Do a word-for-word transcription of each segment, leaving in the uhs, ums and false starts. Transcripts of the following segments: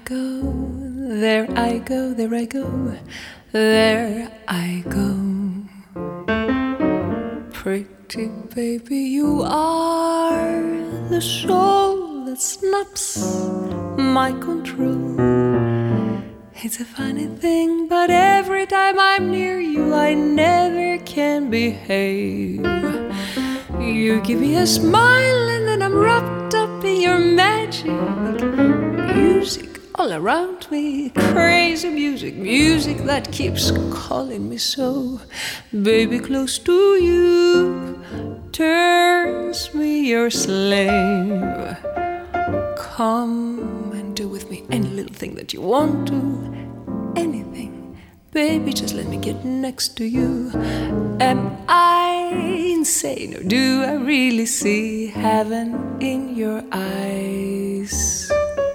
go, there I go, there I go, there I go. Pretty baby, you are the soul that snaps my control. It's a funny thing, but every time I'm near you, I never can behave. You give me a smile and then I'm wrapped up in your magic. Music all around me, crazy music, music that keeps calling me so. Baby, close to you turns me your slave. Come and do with me any little thing that you want to, anything. Baby, just let me get next to you. Am I insane, or do I really see heaven in your eyes?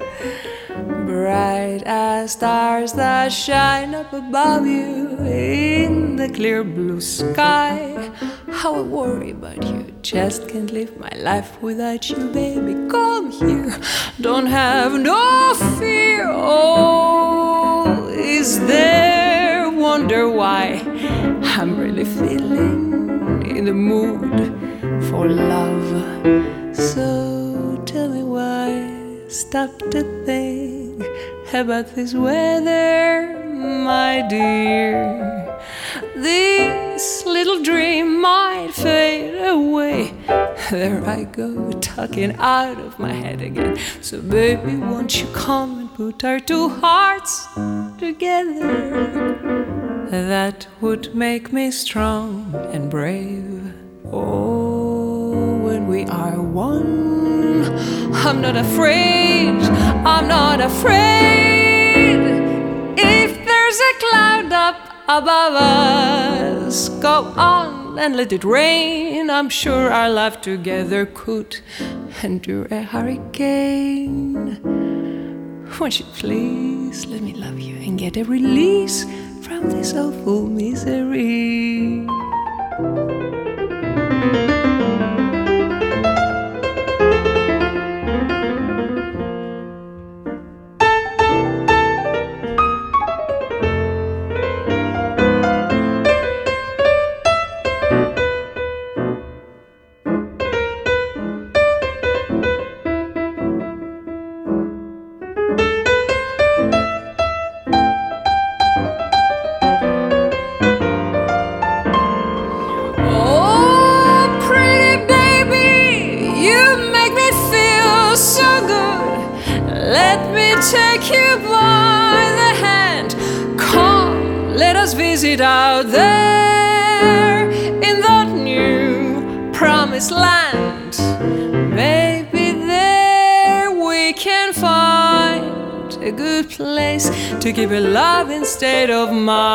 Bright as stars that shine up above you in the clear blue sky. How I worry about you, just can't live my life without you, baby. Come here, don't have no fear. Oh, is there wonder why I'm really feeling in the mood for love? So tell me why, stop to think about this weather, my dear. This little dream might fade away. There I go, talking out of my head again. So baby, won't you come and put our two hearts together? That would make me strong and brave. Oh, when we are one, I'm not afraid, I'm not afraid. If there's a cloud up above us, go on and let it rain. I'm sure our life together could endure a hurricane. Won't you please let me love you and get a release from this awful misery? Let me take you by the hand. Come, let us visit out there in that new promised land. Maybe there we can find a good place to keep it love instead of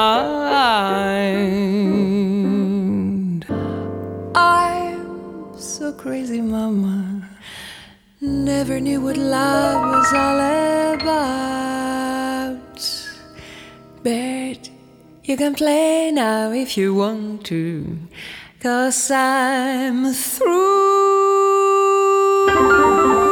mind. I'm so crazy, mama. Never knew what love was all about. But you can play now if you want to, 'cause I'm through.